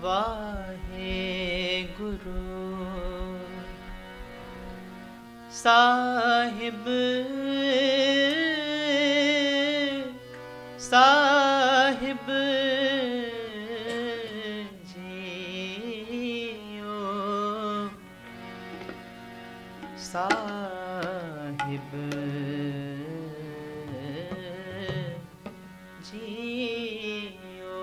वाहे गुरु साहिब साहिब जियो साहिब जियो।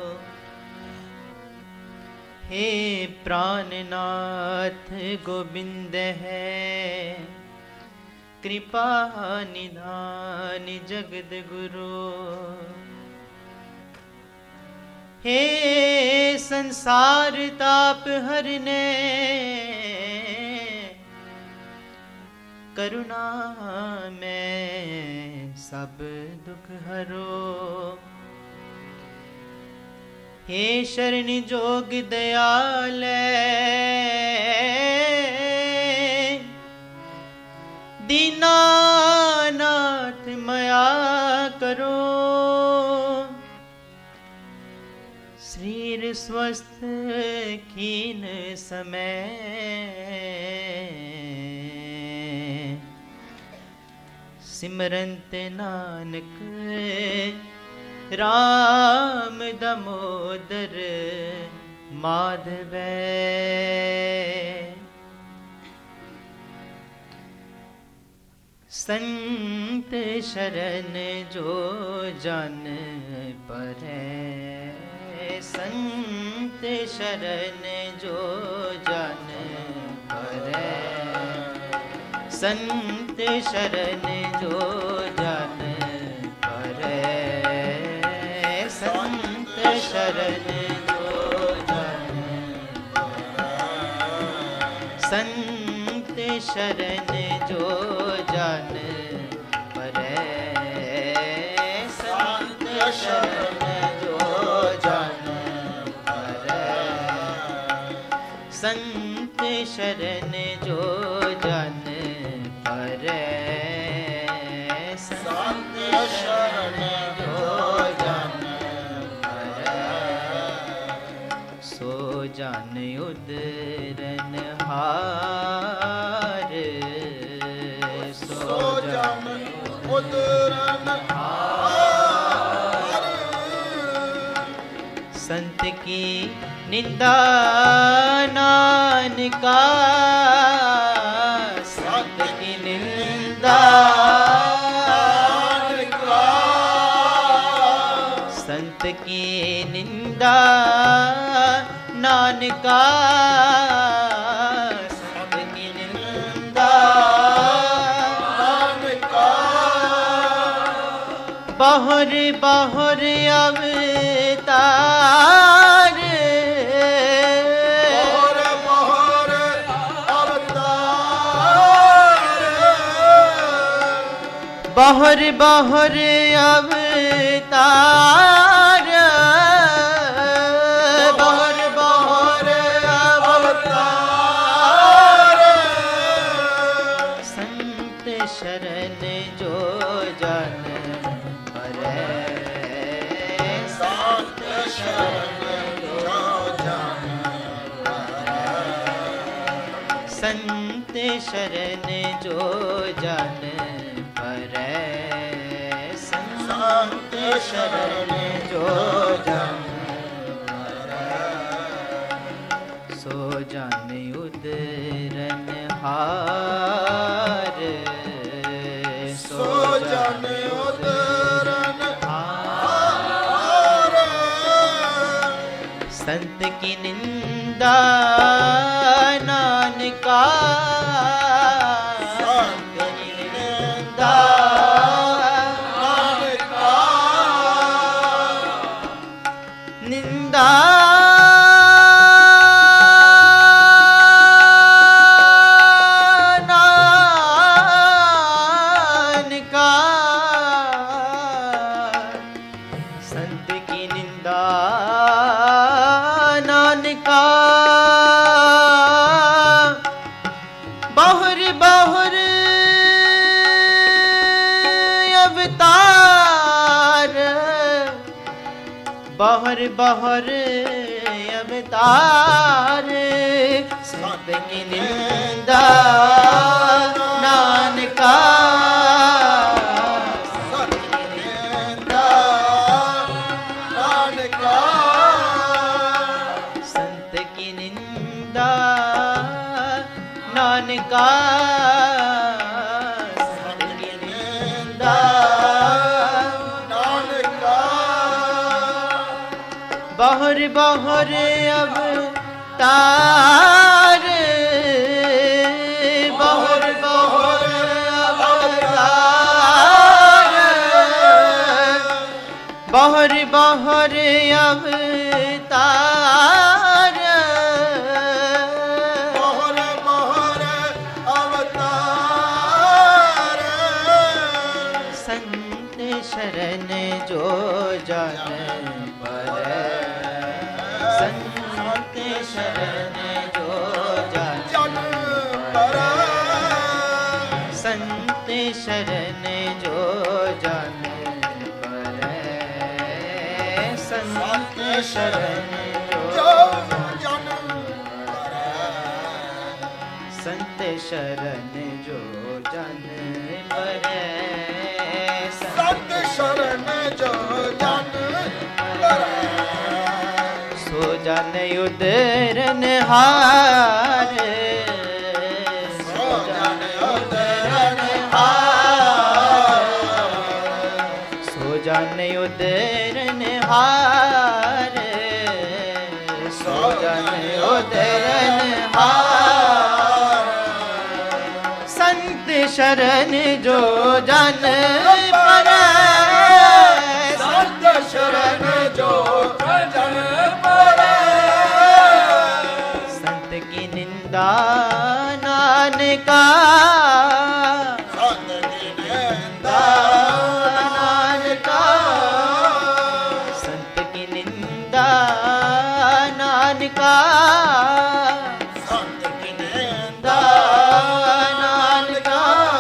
हे प्राणनाथ गोविंद है कृपा निधान जगद गुरु। हे संसार ताप हरने करुणा में सब दुख हरो। हे शरण जोग दयाल दीनानाथ मया करो। शरीर स्वस्थ खीन समय सिमरंत नानक राम दामोदर माधव। संत शरण जो जन परै संत शरण जो जन परै संत शरण जो जन परै संत शरण जो जन संत शरण जो जन परै संत शरण जो जन परै संत शरण जो जन परै संत शरण जो जन परै सो जन उदरन हार सो जन उदरन हार। संत की निंदा नानका संत की निंदा नानका संत की निंदा नानका संत की निंदा नानका। बाहर बाहर अवतार बाहर अवतार बाहर बाहर अवतार बाहर बाहर अवतार। संत शरण जो जन परै संत शरण जो जन परै संत शरण जो जन परै संत शरण जो जन परै सो जन उदरन हार सो जन उदरन हार। संत की निंदा नानका संत की निंदा नानका निंदा नानका संत की निंदा नानका। बाहर बाहर अवतार बाहर बाहर अवतार अवतार संत की निंदा नानका संत की निंदा नानका संत की निंदा नानका बाहर बाहर अवतार बाहर बाहर अवतार बाहर बाहर अवतार बाहर बाहर अवतार संत शरण जो जाने पर संत शरण जो जाने पर संत शरण जो जाने पर संत शरण जो जाने पर संत शरण जो जाने पर संत शरण जो जाने पर सो जाने उदरन हार सो जाने उदरन हार सो जाने उदरन हार सो जाने उदरन हार संत शरण जो जान पर संत शरण जो जान पर संत की निंदा नानका संत की निंदा नानका संत की निंदा नानका संत की निंदा नानका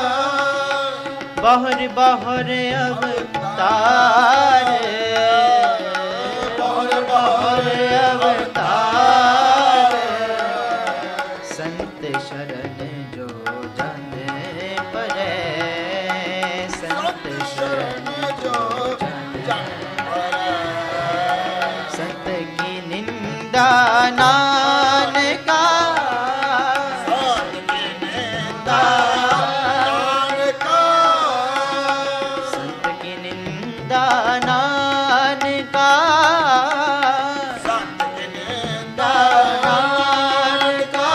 बाहर बाहर अवतार बाहर बाहर अवतार संत शरण जो जाने पर संत शरण जो जाने पर संत की निंदा नानका संत की निंदा नानका संत की निंदा नानका संत की निंदा नानका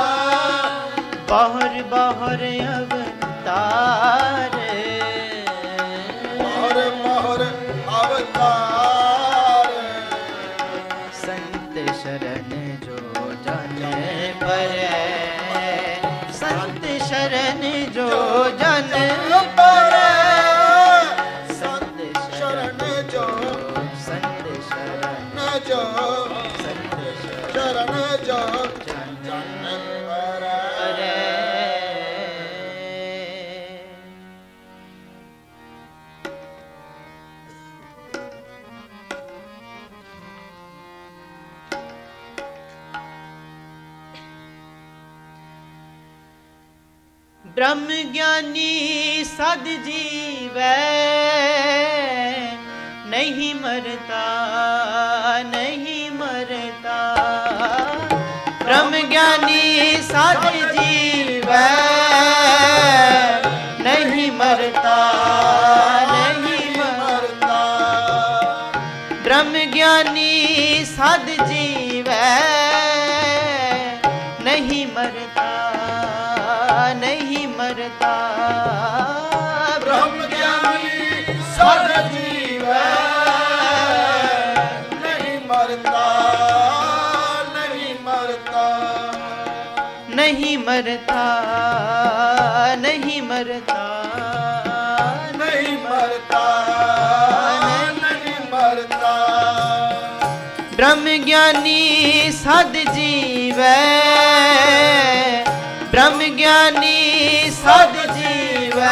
बाहर बाहर अवतार बाहर बाहर अवतार संत शरण जो जाने पर संत शरण जो जाने पर संत शरण जो संत शरण जो संत शरण जो जाने पर ब्रह्म ज्ञानी सद जीवै नहीं मरता नहीं मरता ब्रह्म ज्ञानी सद जीवै नहीं मरता नहीं मरता ब्रह्म ज्ञानी सद जीवै नहीं मरता नहीं मरता ब्रह्म ज्ञानी सद जीवै नहीं मरता नहीं मरता नहीं मरता नहीं मरता नहीं मरता नहीं मरता ब्रह्म ज्ञानी सद जीवै ब्रह्म ज्ञानी सद जीवै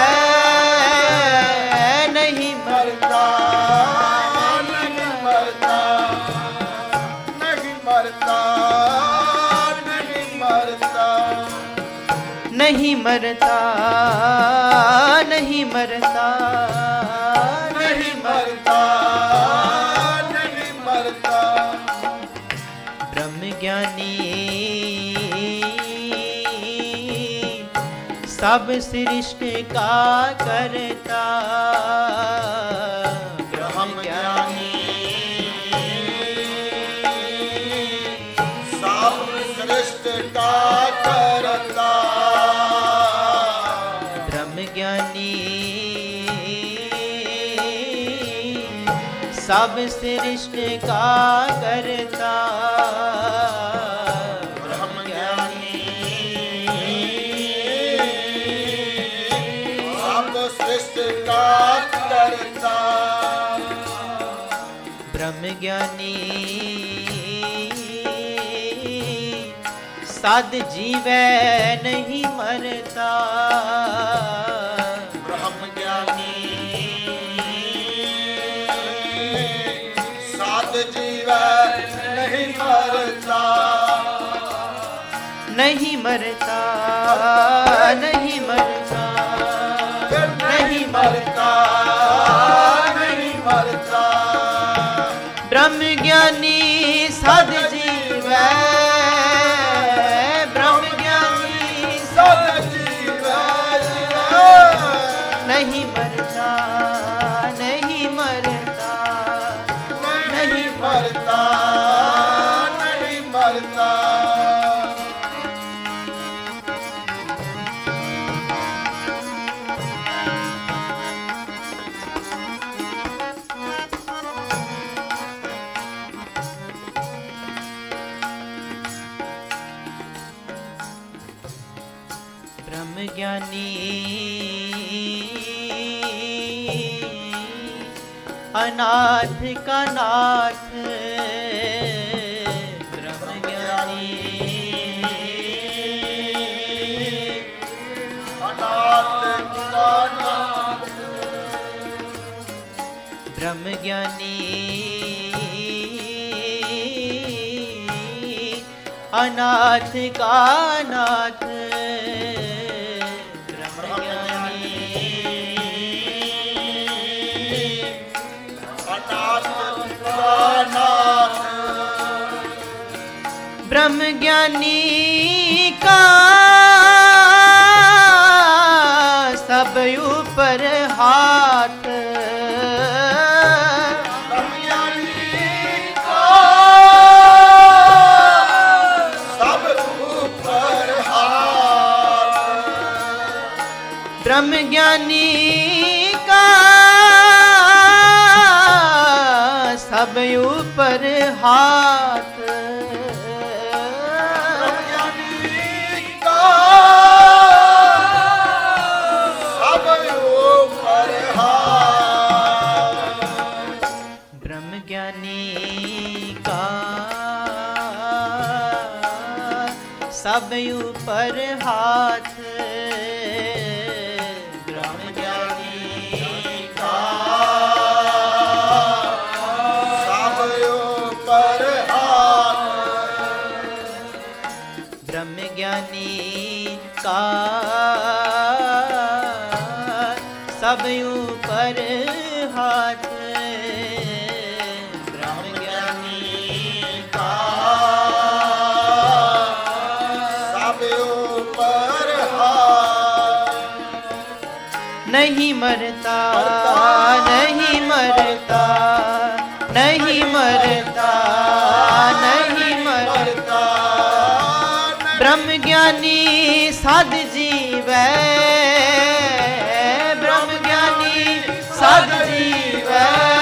नहीं मरता नहीं मरता नहीं मरता मरता, नहीं मरता, नहीं मरता, नहीं मरता। ब्रह्म ज्ञानी सब सृष्टि का करता, ब्रह्म ज्ञानी सब सृष्टि का करता, ब्रह्म ज्ञानी सब सृष्टि का करता, ब्रह्म ज्ञानी सब सृष्टि का करता, ब्रह्म ज्ञानी सद जीवै नहीं मरता, ब्रह्म ज्ञानी साध जीवै नहीं मरता, नहीं मरता, नहीं मरता, नहीं मरता, नहीं मरता। ब्रह्म ज्ञानी सद जीवै, ब्रह्म ज्ञानी साध जीवै नहीं मरता, नहीं मरता, नहीं मरता, नहीं मरता। ब्रह्म ज्ञानी अनाथ का नाथ, ब्रह्म ज्ञानी अनाथ का नाथ, ब्रह्म ज्ञानी अनाथ का नाथ, ब्रह्म ज्ञानी अनाथ का नाथ, ब्रह्म ज्ञानी का सब ऊपर हाथ, ब्रह्म ज्ञानी का सब ऊपर हाथ, ब्रह्म ज्ञानी का सब ऊपर हाथ, ब्रह्म ज्ञानी का सब ऊपर हाथ, ब्रह्म ज्ञानी का सब ऊपर हाथ, ब्रह्म ज्ञानी का सब ऊपर हाथ, ब्रह्म ज्ञानी का सब ऊपर हाथ, ब्रह्म ज्ञानी का सब ऊपर हाथ, नहीं मरता, नहीं मरता, नहीं मरता, नहीं मरता, ब्रह्म ज्ञानी सद जीवै, ब्रह्म ज्ञानी सद जीवै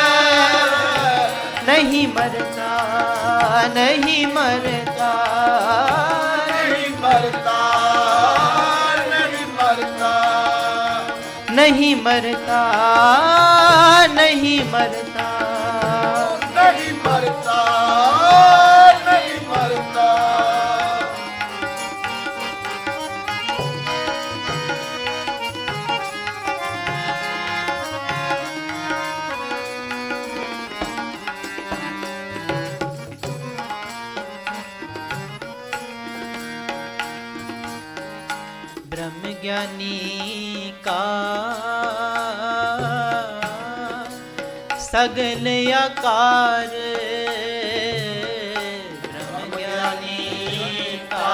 नहीं मरता, नहीं मरता, नहीं मरता, नहीं मरता, नहीं मरता, नहीं मरता, नहीं मरता, नहीं मरता। ब्रह्म ज्ञानी का सगल आकार, ब्रह्म ज्ञानी का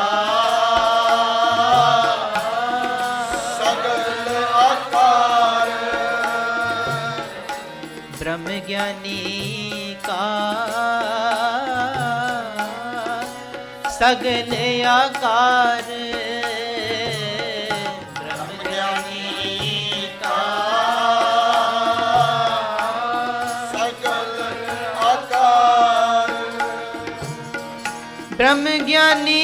सगल आकार, ब्रह्म ज्ञानी का सगल आकार, ब्रह्म ज्ञानी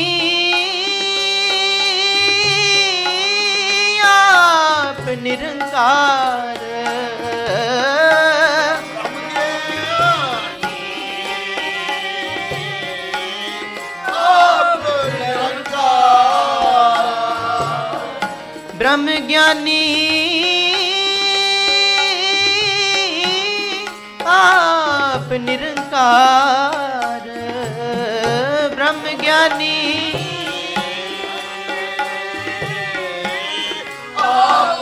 आप निरंकार, ब्रह्म ज्ञानी आप निरंकार, ब्रह्म ज्ञानी आप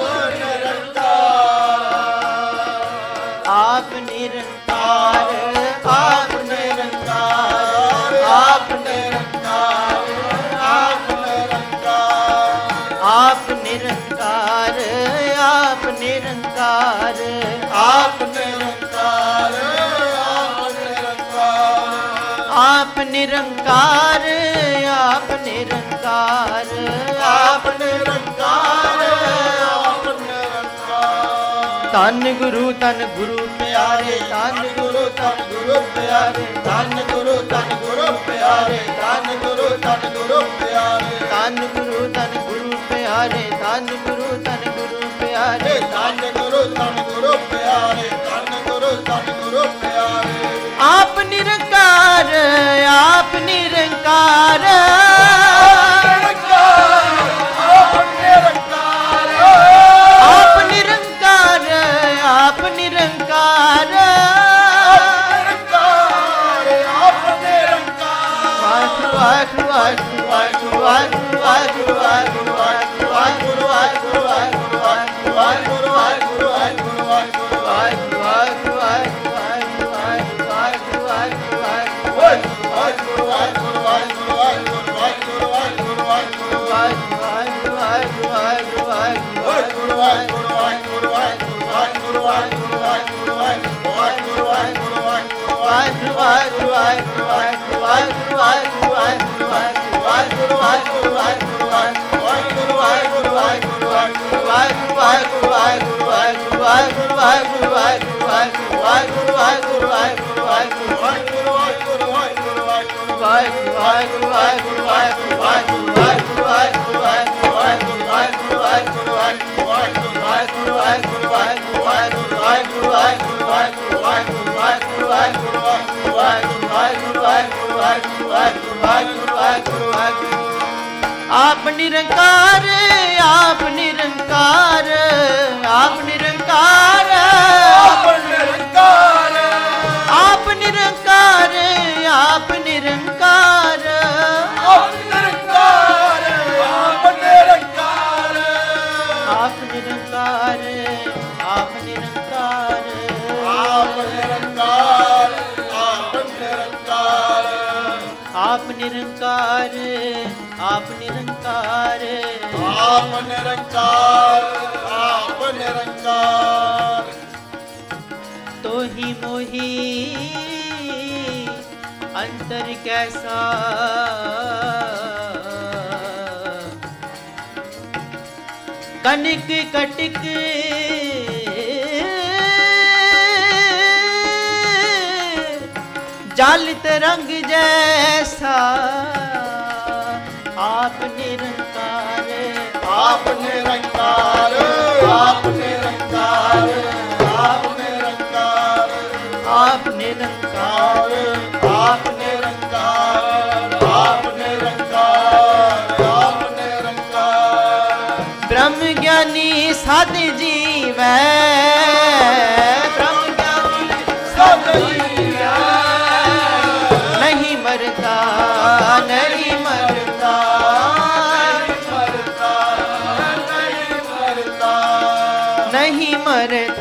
निरंकार, आप निरंकार, आप निरंकार, आप निरंकार, आप निरंकार, आप निरंकार, आप निरंकार, आप निरंकार, आप निरंकार, आप निरंकार, आप निरंकार, आप निरंकार। धन गुरु प्यारे, धन गुरु प्यारे, धन गुरु प्यारे, धन गुरु प्यारे, धन गुरु प्यारे, धन गुरु प्यारे, धन गुरु प्यारे, धन गुरु प्यारे। आप निरंकार, आप निरंकार, आप निरंकार, आप निरंकार, आप निरंकार, आप निरंकार। वाहिगुरु वाहिगुरु वाहिगुरु वाहिगुरु वाहिगुरु वाहिगुरु वाहिगुरु वाहिगुरु वाहिगुरु वाहिगुरु वाहिगुरु वाहिगुरु वाहिगुरु आप निरंकार, आप निरंकार, आप निरंकार, आप निरंकार, आप निरंकार, आप निरंकार, आप निरंकार, आप निरंकार, आप निरंकार, आप निरंकार, आप निरंकार, आप निरंकार, आप निरंकार, आप निरंकार, आप निरंकार, आप निरंकार। तो ही मोही अंतर कैसा, कनक कटिक जालित रंग जैसा, आप निरंकार, आप निरंकार, आप निरंकार, आप निरंकार, आप निरंकार, आप निरंकार, आप निरंकार, आप निरंकार। ब्रह्म ज्ञानी सद जीवै, ब्रह्म ज्ञानी सद जीवै, नहीं मरता, नहीं मरता,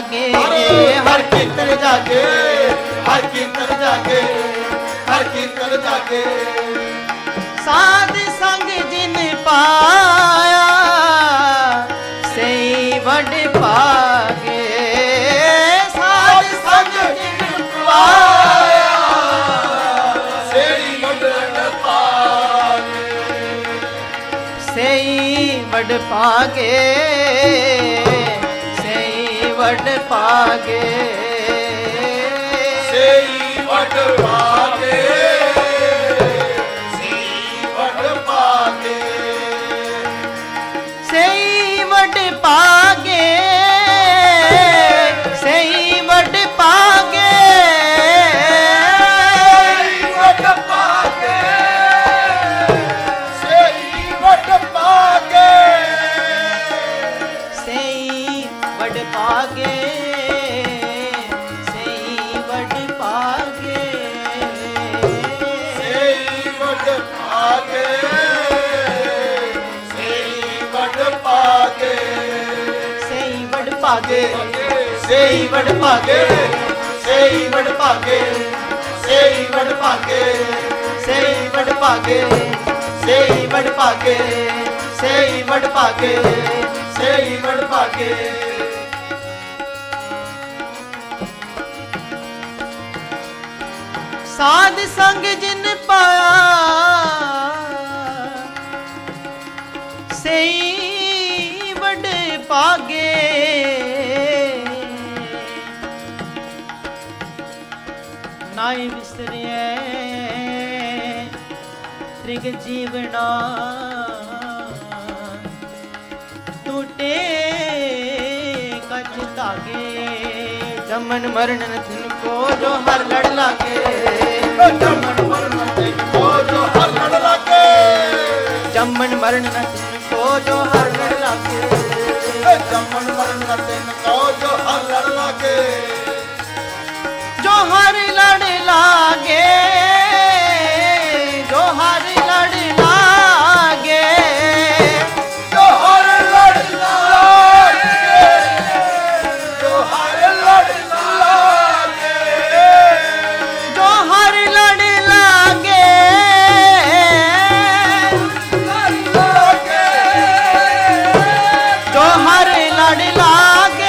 ਜਾਗੇ ਹਰ ਕੀਰਤਨ ਜਾਗੇ ਹਰ ਕੀਰਤਨ ਜਾਗੇ ਹਰ ਕੀਰਤਨ ਜਾਗੇ ਸਾਧ ਸੰਗ ਜਿਨ ਪਾਇਆ ਸਈ ਵਡ ਭਾਗੇ ਸਾਧ ਸੰਗ ਜਿਨ ਪਾਇਆ ਸਈ ਵਡ ਭਾਗੇ ਸਈ ਵਡ ਭਾਗੇ ਸਈ ਵਡ ਭਾਗੇ ਸਈ ਵਡ ਭਾਗੇ ਸਈ ਵਡ ਭਾਗੇ ਸਈ ਵਡ ਭਾਗੇ ਸਈ ਵਡ ਭਾਗੇ ਸਈ ਵਡ ਭਾਗੇ ਸਈ ਵਡ ਭਾਗੇ ਸਈ ਵਡ ਭਾਗੇ ਸਈ ਵਡ ਭਾਗੇ ਸਈ ਵਡ ਭਾਗੇ ਸਈ ਵਡ ਭਾਗੇ ਸਈ ਵਡ ਭਾਗੇ ਸਈ ਵਡ ਭਾਗੇ ਸਈ ਵਡ ਭਾਗੇ ਸਈ ਵਡ ਭਾਗੇ ਸਈ ਵਡ ਭਾਗੇ ਸਈ ਵਡ ਭਾਗੇ ਸਾਧ ਸੰਗ ਜਿਨ ਪਾਇਆ ਸਈ ਵਡ ਭਾਗੇ ਨਾਈ ਵਿਸਰਿਐ ਤ੍ਰਿਗ ਜੀਵਨਾ ਟੂਟੇ ਕਛ ਧਾਗੇ ਜਮਨ ਮਰਨ ਤਿਨ ਕੋ ਜੋ ਹਰ ਲੜ ਲਾਗੇ ਜੰਮਣ ਮਰਨ ਤੇ ਕੋ ਜੋ ਹਰ ਲੜ ਲਾਗੇ ਜੰਮਣ ਮਰਨ ਤਿਨ ਕੋ ਜੋ ਹਰ ਲੜ ਲਾਗੇ ਜੰਮਣ ਮਰਨ ਤੇ ਕੋ ਜੋ ਹਰ ਲੜ ਲਾਗੇ ਜੋ ਹਰ ਲੜ ਲਾਗੇ ਜੋ ਹਰ ਲੜ ਲਾਗੇ ਜੋ ਹਰ ਲੜ ਲਾਗੇ ਜੋ ਹਰ ਲੜ ਲਾਗੇ ਜੋ ਹਰ ਲੜ ਲਾਗੇ ਜੋ ਹਰ ਲੜ ਲਾਗੇ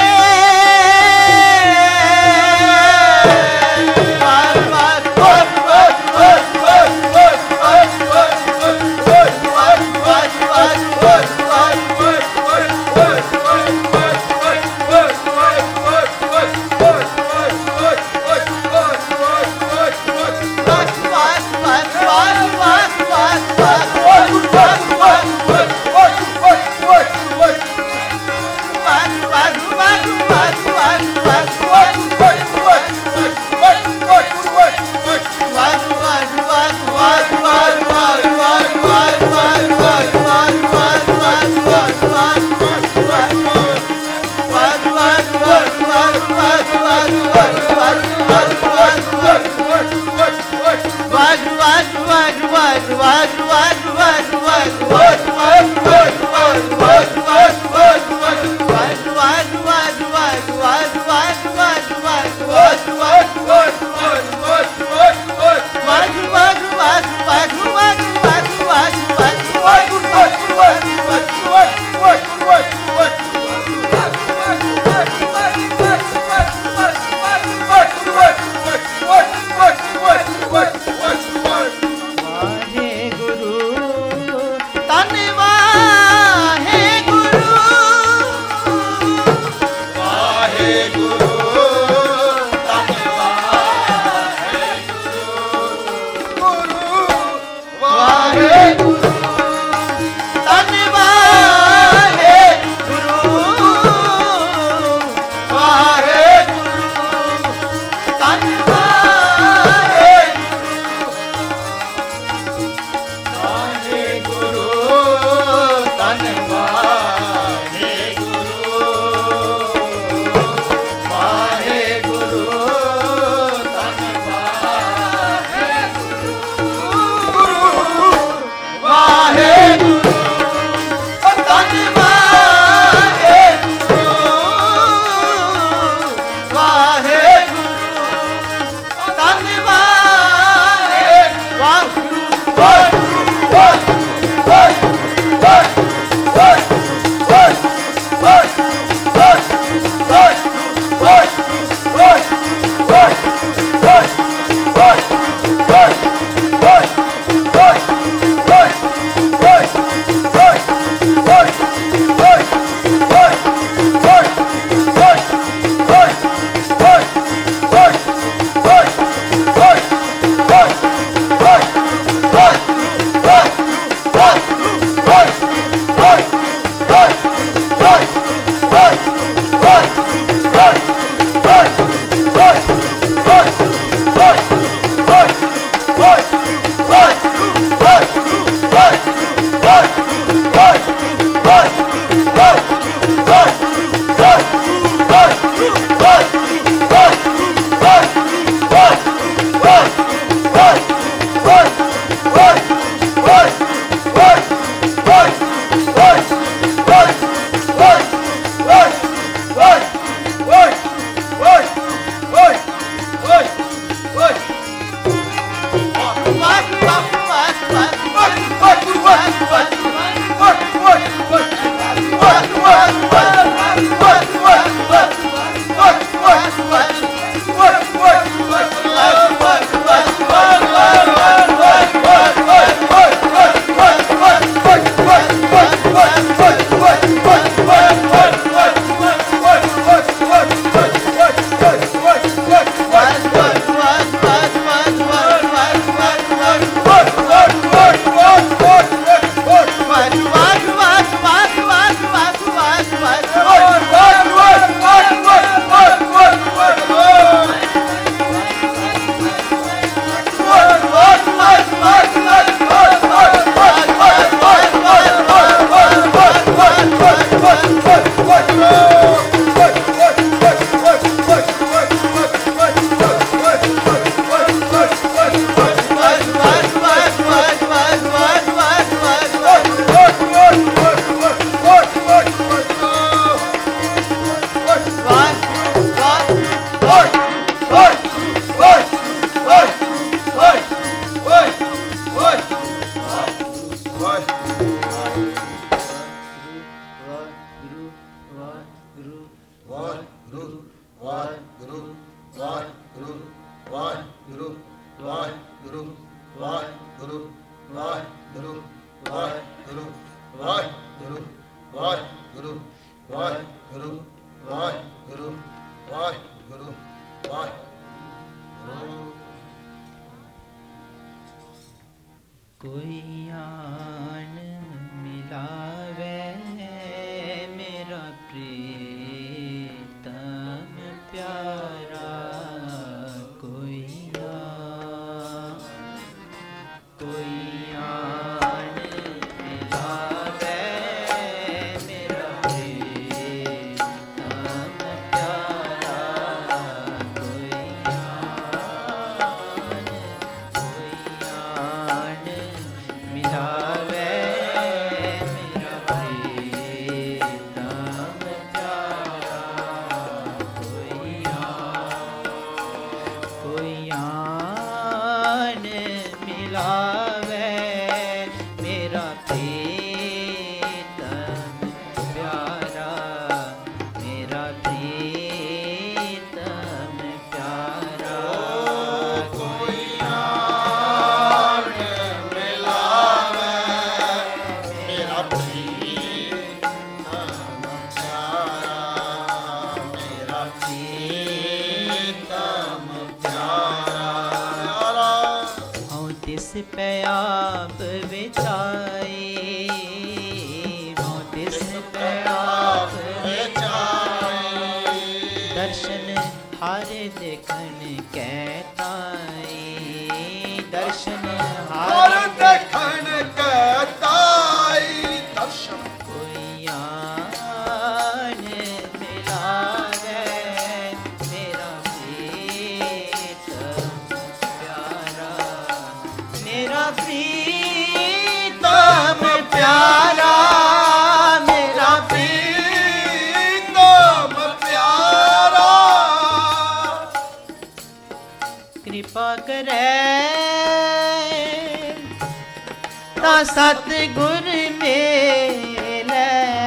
ਤਾਂ ਸਤਿਗੁਰ ਮੇਲੇ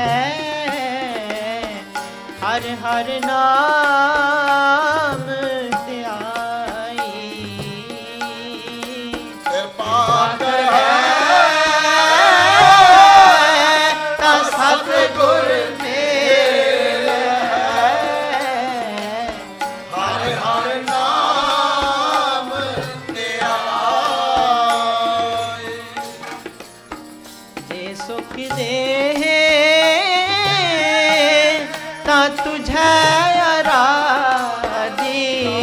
ਹਰ ਹਰ ਨਾਮ ਧਿਆਈ ਕਿਰਪਾ ਹੈ ਤਾਂ ਸਤਿਗੁਰ ਮੇਲੇ ਹਰ ਹਰ ਨਾਮ ਧਿਆਈ ਜੇ ਸੁਖ ਦੇ ਤਾਂ ਤੁਝੈ ਅਰਾਧੀ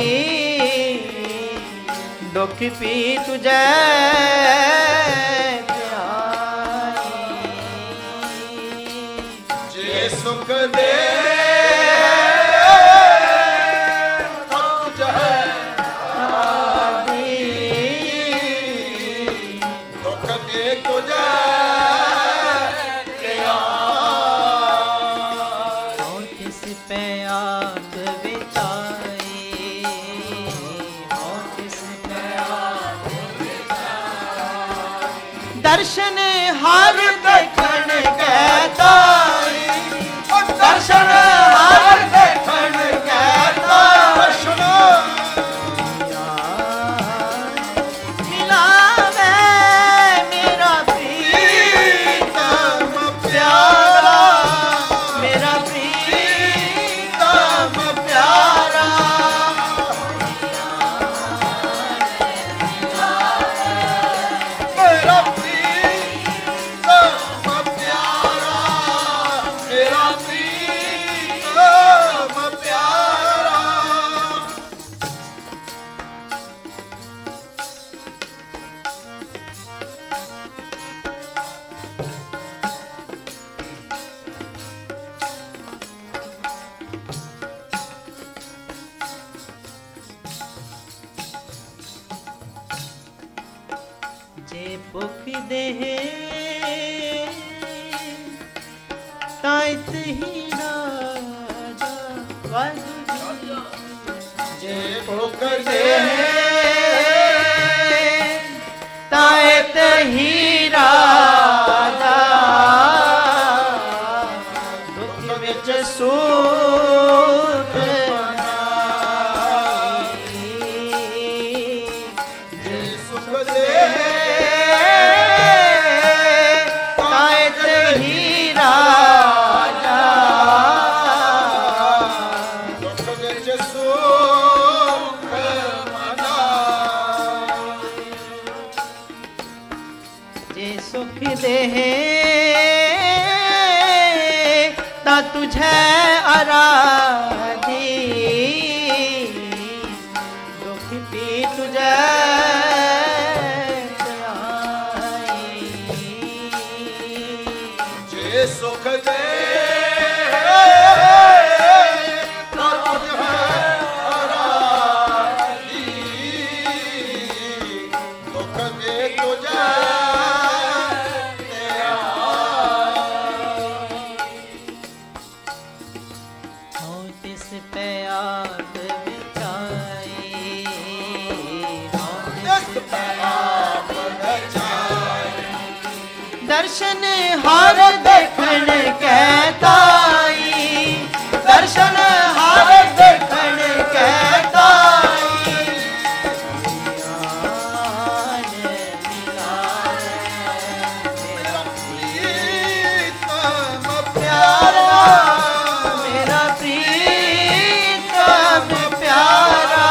ਦੁਖ ਪੀ ਤੁਝੈ ਪਿਆਈ ਜੇ ਸੁਖ ਦੇ ਤੁਝ ਹੈ ਆਦੀ ਦੁੱਖ ਦੇ ਤੁਝ ਕਿਆ ਹਉ ਤਿਸ ਪੈ ਆਪ ਵਿਚਾਈ ਹਉ ਤਿਸ ਪੈ ਆਪ ਵਿਚਾਈ ਦਰਸ਼ਨ ਹਰ ਦੇਖਣ ਕੈ ਤਾਈ ਦਰਸ਼ਨ ਹਰ ਦੇਖਣ ਕੈ ਤਾਈ ਮਿਲਾਵੇ ਮੇਰਾ ਪ੍ਰੀਤਮ ਪਿਆਰਾ ਮੇਰਾ ਪ੍ਰੀਤਮ ਪਿਆਰਾ ਮੇਰਾ ਪ੍ਰੀਤਮ ਪਿਆਰਾ ਮੇਰਾ ਪ੍ਰੀਤਮ ਪਿਆਰਾ ਜੇ ਭੁਖ ਦੇਹ ਤਾਂ ਇਤਹੀ ਰਾਜਾ ਵਾਹਿਗੁਰੂ ਜੇ ਭੁੱਖ ਦੇ ਤਾਂ ਇਤਹੀ ਰਾਜਾ ਦੁੱਖ ਵਿੱਚ ਸੁਖ ਨਾਈ ਜੇ ਸੁਖ ਦੇ ਤਾਇਤ ਹੀ ਰਾਜਾ ਦੁੱਖ ਵਿੱਚ ਸੁਖ ਮਨਾਈ ਜੇ ਸੁਖ ਦੇਹ ਤਾਂ ਤੁਝੈ ਅਰਾਧੀ ਦੁਖ ਪੀ ਤੁਝੈ ਧਿਆਈ ਜੇ ਸੁਖ ਦੇ ਤਾਂ ਤੁਝ ਹੈ ਅਰਾਧੀ ਦੁੱਖ ਦੇ ਤੁਝ ਹਉ ਤਿਸ ਪੈ ਆਪ ਵਿਚਾਈ ਹਉ ਤਿਸ ਪੈ ਆਪ ਬਚਾਈ ਦਰਸ਼ਨ ਹਰ ਦੇਖਣ ਕੈ ਤਾਈ ਦਰਸ਼ਨ ਹਰ ਦੇਖਣ ਕੈ ਤਾਈ ਗਿਆਨ ਮਿਲਾਵੇ ਮੇਰਾ ਪ੍ਰੀਤਮ ਪਿਆਰਾ ਮੇਰਾ ਪ੍ਰੀਤਮ ਪਿਆਰਾ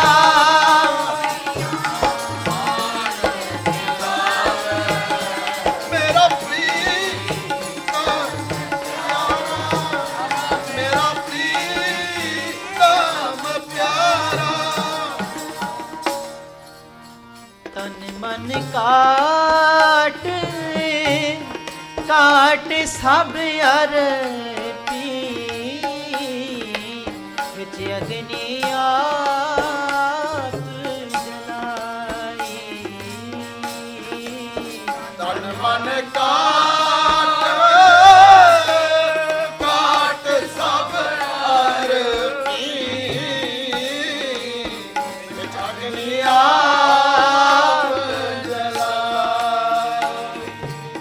ਮੇਰਾ ਪ੍ਰੀਤਮ ਮੇਰਾ ਪ੍ਰੀਤਮ ਪਿਆਰਾ ਤਨ ਮਨ ਕਾਟ ਕਾਟ ਸਭ ਅਰਪੀ ਵਿੱਚ ਅਗਨੀ ਆਪ ਜਲਾਈ ਤਨ ਮਨ ਕਾਟ ਕਾਟ ਸਭ ਅਰਪੀ ਵਿੱਚ ਅਗਨੀ ਆਪ ਜਲਾਈ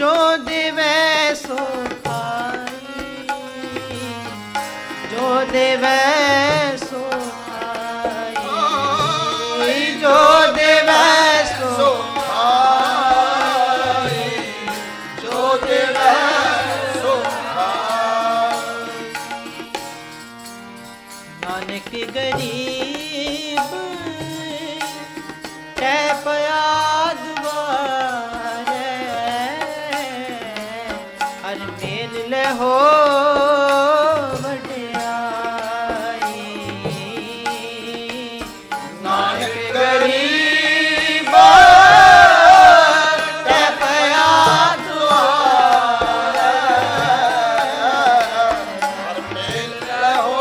जो देवै सो खाई, जो देवै सो खाई, जो देवै सो खाई, जो देवै सो खाई। नानक गरीब तै पया दुआरे, हर मेल ले हो वड्याई। नानक गरीब तै पया दुआरे, हर मेल हो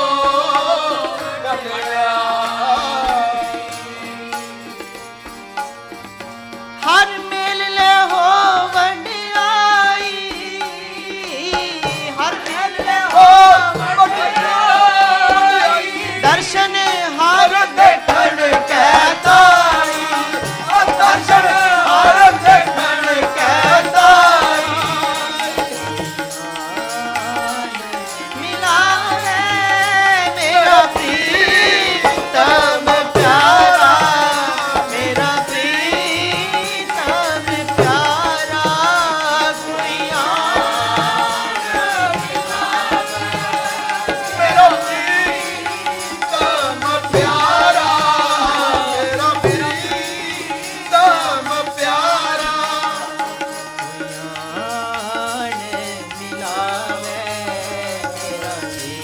हर मेल ले हो वड्याई, हर मेल ले हो वड्याई। दर्शन हर देखण कहताई, दर्शन हर देखण कहताई। मिलावे मेरा प्रीतम प्यारा, मेरा प्रीतम प्यारा, कोई मेरा प्रीतम प्यारा, मेरा प्रीतम प्यारा। आन मिलावे मेरा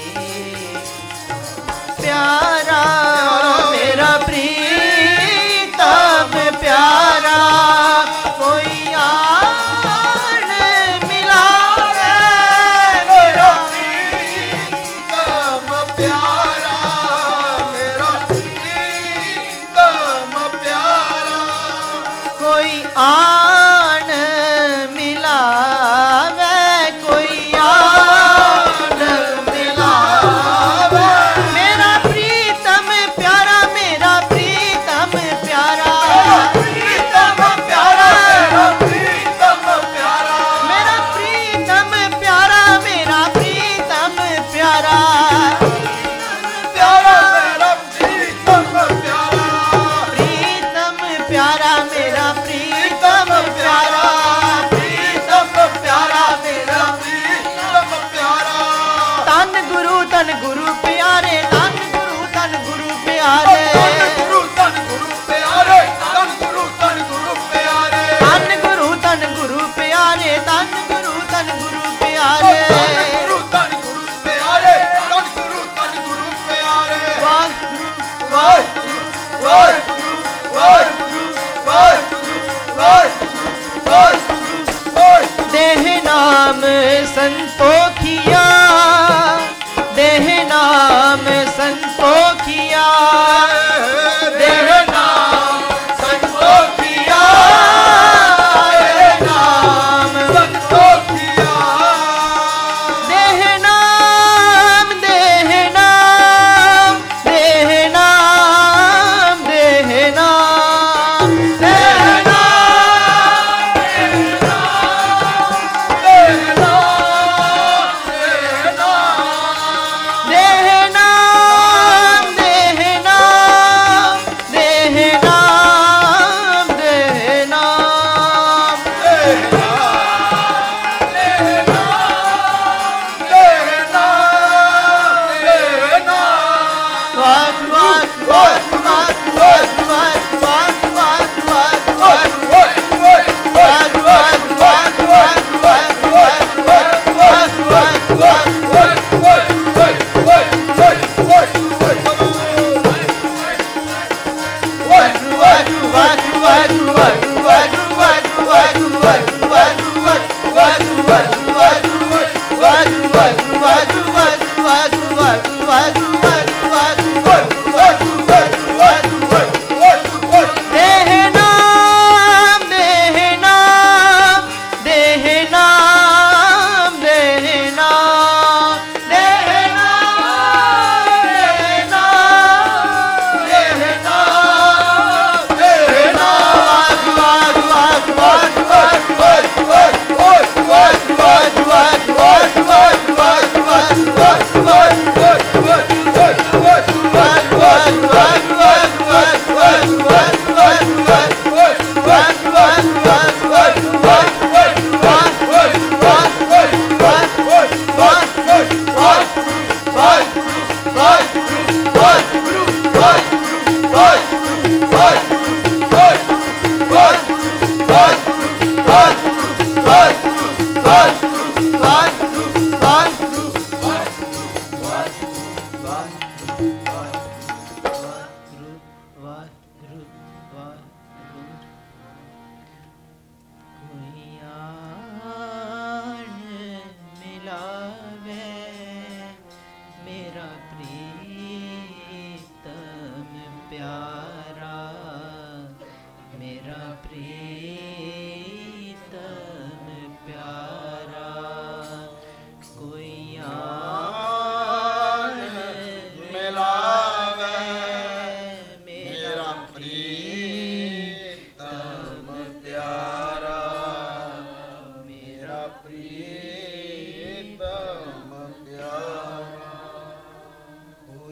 प्यारा, मेरा प्रीतम प्यारा, कोई आन मिलावे मेरा प्रीतम प्यारा, मेरा प्रीतम प्यारा। कोई आन मिलावे, कोई आन मिलावे मेरा प्रीतम प्यारा, मेरा प्रीतम प्यारा, प्रीतम प्यारा, मेरा प्रीतम प्यारा। मेरा प्रीतम प्यारा, मेरा प्रीतम प्यारा, प्यारा मेरा प्रीतम प्यारा, प्रीतम प्यारा, मेरा प्रीतम प्यारा, प्रीतम प्यारा, मेरा प्रीतम प्यारा। तन गुरु प्यारे, तन गुरु प्यारे, तन गुरु तन गुरु प्यारे, तन गुरु तन गुरु प्यारे, तन गुरु प्यारे, तन गुरु प्यारे। तन गुरु तन गुरु प्यारे, तन गुरु तन गुरु प्यारे। वाहिगुरु वाहिगुरु वाहिगुरु वाहिगुरु वाहिगुरु वाहिगुरु वाहिगुरु। देह नाम संतोखिया, देह नाम संतोखिया, देह नाम संतोखिया, देह नाम संतोखिया, देह नाम, देह नाम, देह नाम, देह नाम, देह नाम, देह नाम, देह नाम, देह नाम, देह नाम, देह नाम, देह नाम, देह नाम, देह नाम। वाक वाक वाक वाक वाक वाक वाक वाक वाक वाक वाक वाक वाक वाक वाक वाक वाक वाक ਮੇਰਾ ਪ੍ਰੀਤਮ ਪਿਆਰਾ।